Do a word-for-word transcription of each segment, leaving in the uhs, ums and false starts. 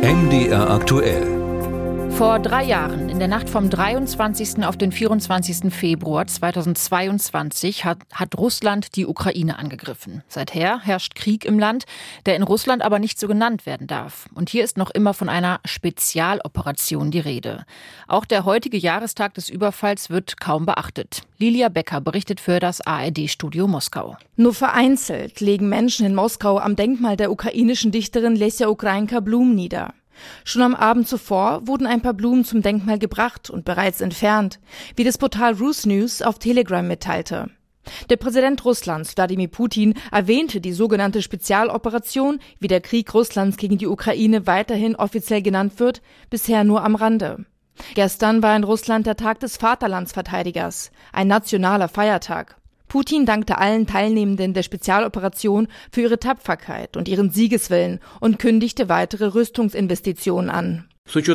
M D R aktuell. Vor drei Jahren, in der Nacht vom dreiundzwanzigsten auf den vierundzwanzigsten Februar zweitausendzweiundzwanzig, hat, hat Russland die Ukraine angegriffen. Seither herrscht Krieg im Land, der in Russland aber nicht so genannt werden darf. Und hier ist noch immer von einer Spezialoperation die Rede. Auch der heutige Jahrestag des Überfalls wird kaum beachtet. Lilia Becker berichtet für das A R D-Studio Moskau. Nur vereinzelt legen Menschen in Moskau am Denkmal der ukrainischen Dichterin Lesja Ukrajinka Blumen nieder. Schon am Abend zuvor wurden ein paar Blumen zum Denkmal gebracht und bereits entfernt, wie das Portal Rus News auf Telegram mitteilte. Der Präsident Russlands, Wladimir Putin, erwähnte die sogenannte Spezialoperation, wie der Krieg Russlands gegen die Ukraine weiterhin offiziell genannt wird, bisher nur am Rande. Gestern war in Russland der Tag des Vaterlandsverteidigers, ein nationaler Feiertag. Putin dankte allen Teilnehmenden der Spezialoperation für ihre Tapferkeit und ihren Siegeswillen und kündigte weitere Rüstungsinvestitionen an.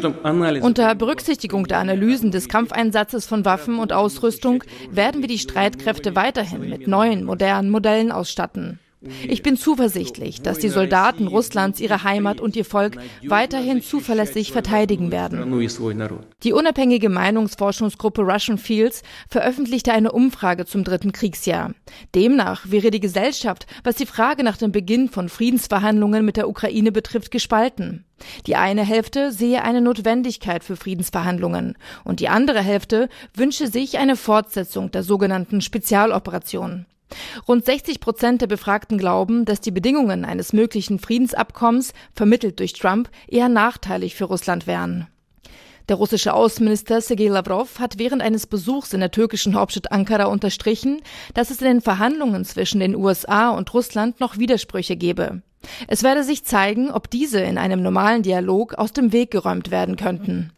Unter Berücksichtigung der Analysen des Kampfeinsatzes von Waffen und Ausrüstung werden wir die Streitkräfte weiterhin mit neuen, modernen Modellen ausstatten. Ich bin zuversichtlich, dass die Soldaten Russlands ihre Heimat und ihr Volk weiterhin zuverlässig verteidigen werden. Die unabhängige Meinungsforschungsgruppe Russian Fields veröffentlichte eine Umfrage zum dritten Kriegsjahr. Demnach wäre die Gesellschaft, was die Frage nach dem Beginn von Friedensverhandlungen mit der Ukraine betrifft, gespalten. Die eine Hälfte sehe eine Notwendigkeit für Friedensverhandlungen und die andere Hälfte wünsche sich eine Fortsetzung der sogenannten Spezialoperation. Rund sechzig Prozent der Befragten glauben, dass die Bedingungen eines möglichen Friedensabkommens, vermittelt durch Trump, eher nachteilig für Russland wären. Der russische Außenminister Sergei Lavrov hat während eines Besuchs in der türkischen Hauptstadt Ankara unterstrichen, dass es in den Verhandlungen zwischen den U S A und Russland noch Widersprüche gebe. Es werde sich zeigen, ob diese in einem normalen Dialog aus dem Weg geräumt werden könnten.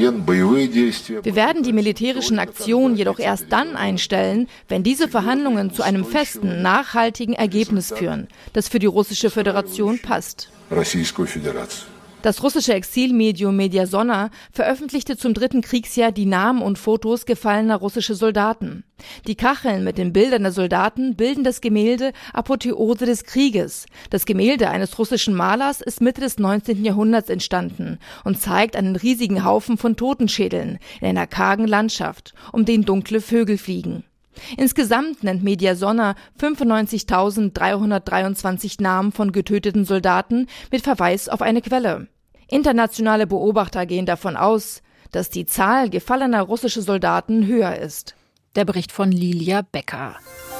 Wir werden die militärischen Aktionen jedoch erst dann einstellen, wenn diese Verhandlungen zu einem festen, nachhaltigen Ergebnis führen, das für die Russische Föderation passt. Das russische Exilmedium Mediasona veröffentlichte zum dritten Kriegsjahr die Namen und Fotos gefallener russischer Soldaten. Die Kacheln mit den Bildern der Soldaten bilden das Gemälde Apotheose des Krieges. Das Gemälde eines russischen Malers ist Mitte des neunzehnten Jahrhunderts entstanden und zeigt einen riesigen Haufen von Totenschädeln in einer kargen Landschaft, um den dunkle Vögel fliegen. Insgesamt nennt Mediasona fünfundneunzigtausenddreihundertdreiundzwanzig Namen von getöteten Soldaten mit Verweis auf eine Quelle. Internationale Beobachter gehen davon aus, dass die Zahl gefallener russischer Soldaten höher ist. Der Bericht von Lilia Becker.